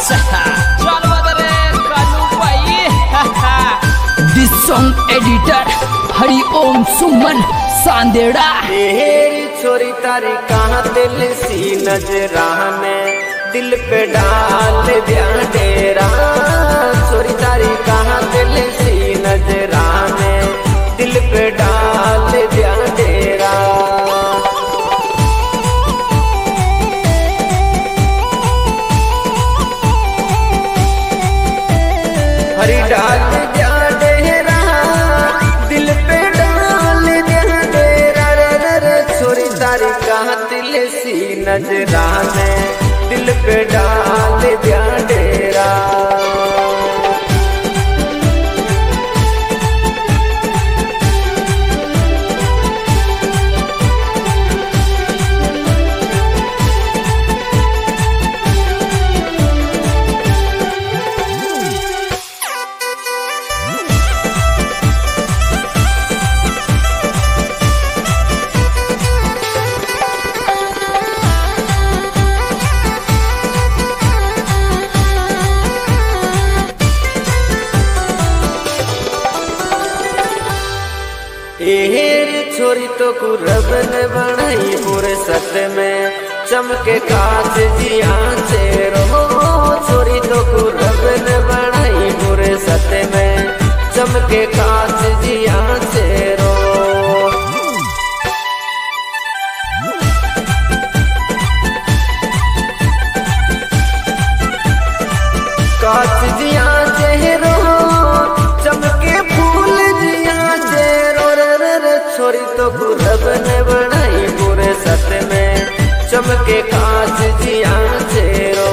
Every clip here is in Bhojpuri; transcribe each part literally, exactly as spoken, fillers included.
This song editor हरि ओम सुमन सांदेड़ा। तेरी छोरी तारी कहाँ दिल सी नजराने दिल पे डाल दिया डेरा। छोरी तारी कहाँ दिल सी नजराने दिल पे डाल दिया डेरा। हरी डाल दिया डेरा दिल पे डाल दिया डेरा। रे रे छोरी तारी कहाँ दिल सी नजराने दिल पे डाल दिया डेरा। एहेरी छोरी तो कुरब ने बनाई पूरे सत में चमके कांच जिया चेरो। छोरी तो कुरब ने बनाई पूरे सत में चमके कांच जिया चेरो। कांच जिया चेरो चमके फूल जिया चेरो। छोरी तो कुरब ने बनाई पूरे सत में चमके कांच जिया चेरो।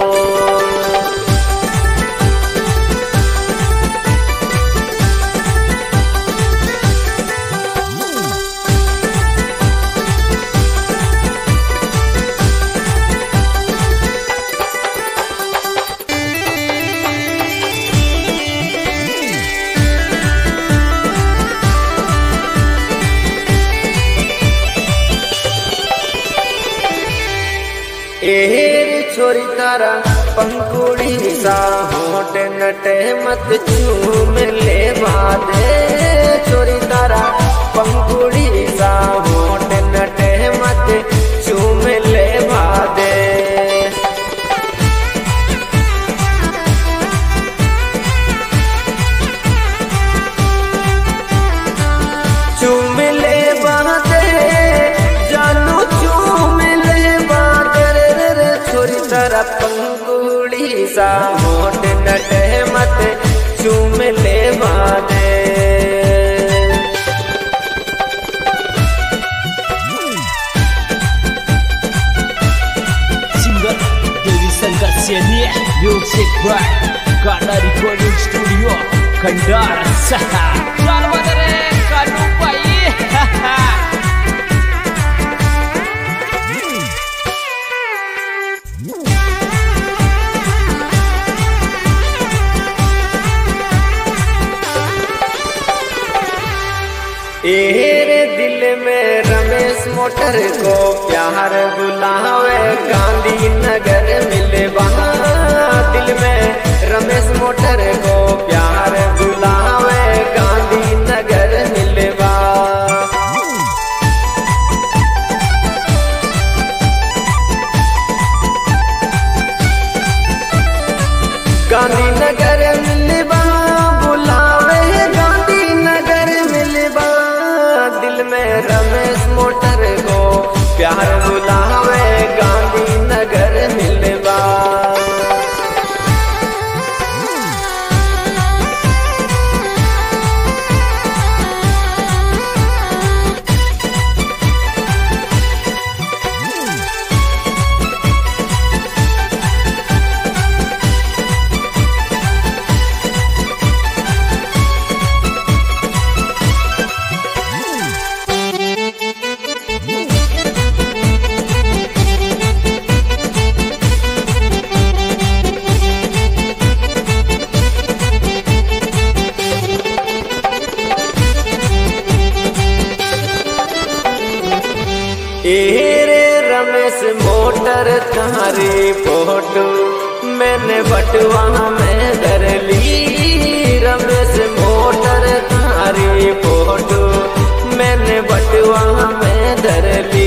एहेरी छोरी तारा पंकुड़ी सा होट नटे मत चूम ले बादे। छोरी तारा पंकुड़ी सा होट नटे मत चूम ले बादे। चूम ले बादे जानू चूम ले बादे। छोरी तारा पंकुड़ी सा होट नटे मत चूम ले बादे। Singer Devi Shankar Saini music by गाना रिकॉर्डिंग स्टूडियो खंडार सहा। चल बदरे कानू पाई। एरे दिल में रमेश मोटर को प्यार बुलावे गांधी नगर मिले वहाँ। दिल में रमेश मोटर को प्यार बुलावे गांधी नगर मिले वहाँ। गांधी नगर मिले वहाँ बुलावे गांधी नगर मिले वहाँ। दिल में रमेश मोटर को प्यार बुलावे गांधी नगर मिलवा। एरे रमेश मोटर तुम्हारी फोटो मैंने बटवा में धर ली रमेश मोटर थारी फोटो मैंने बटवा में धर ली।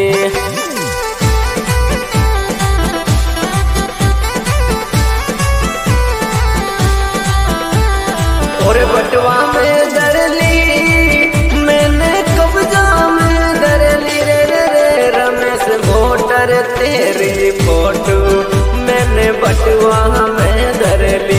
और बटवा में धर ली मैंने कब्जा में धर ली रे रे रे रमेश मोटर तेरी फोटो मैंने बटवा में धर ली।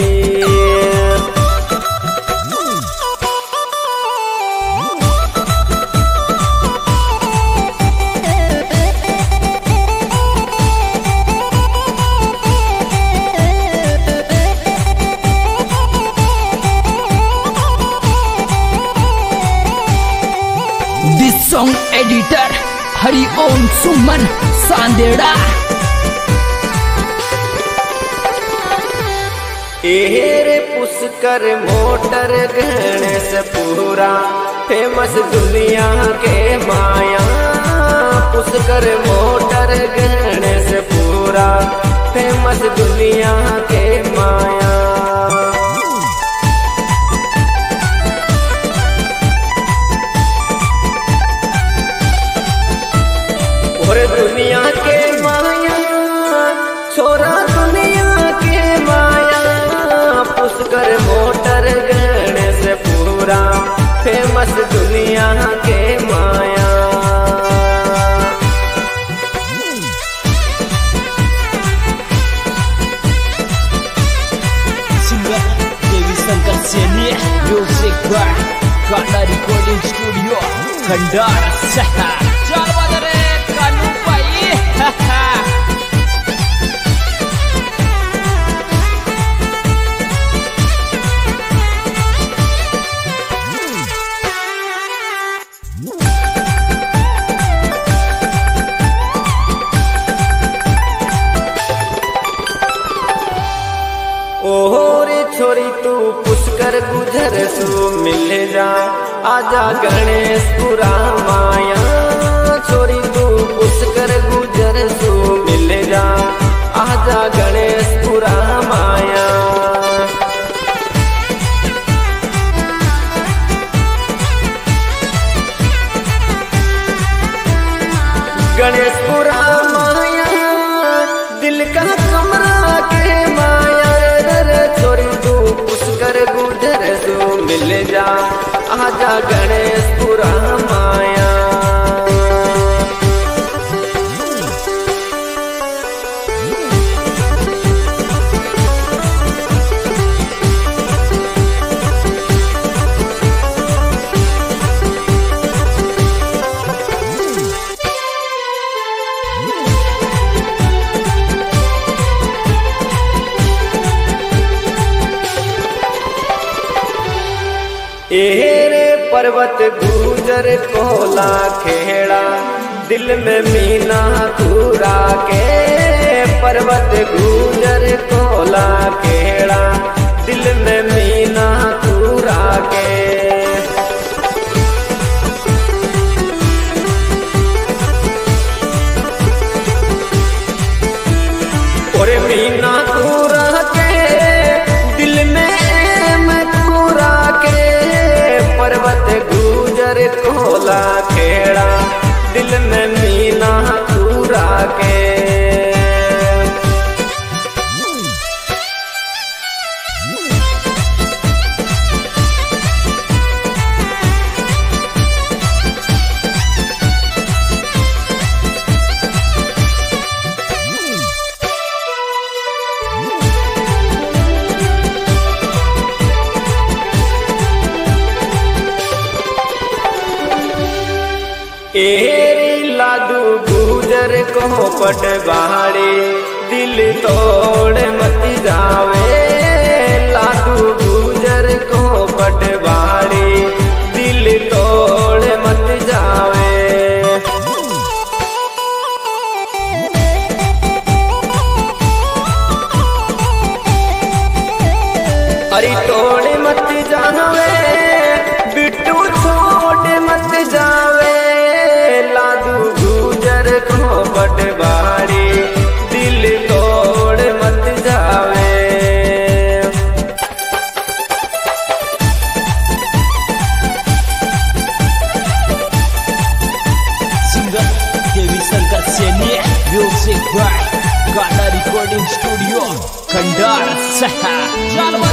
This song editor Hari Om Suman Sandera। एरे पुष्कर मोटर गणेश पूरा फेमस दुनिया के माया पुष्कर मोटर गणेश पूरा फेमस दुनिया के माया। और दुनिया के माया छोरा दुनिया के माया पुष्कर मोटर गणेश पूरा फेमस दुनिया के माया। Singer Devi Shankar Seni Music by Kana Recording Studio Kandara Saha। चल बदरे कानू पाई ओरे छोरी तू पुष्कर गुजर सु मिल जा आजा गणेश पुरा माया छोरी तू पुष्कर गुजर सु मिल जा आजा गणेश पुरा माया। गणेश पुरा माया दिल का कमरा के माया छोरी तू पुष्कर गुजर सु मिल जा आजा गणेश पुरा माया। एरे पर्वत गुजर कोला खेड़ा दिल में मीना पूरा के पर्वत गुजर कोला खेड़ा दिल में मीना पूरा के। और मीना पूरा के दिल में एम पूरा के पर्वत गुजर कोला खेड़ा दिल में मीना पूरा के। एरी लादू गुजर को पटवाड़ी दिल तोड़ मत जावे लादू गुजर को पटवाड़ी दिल तोड़ मत जावे। अरे तोड़ मत जावे बिट्टू छोड़ मत जावे लादू गुजर को पटवाड़ी दिल तोड़ मत Music by Ghana Recording Studio, Kandara Saha.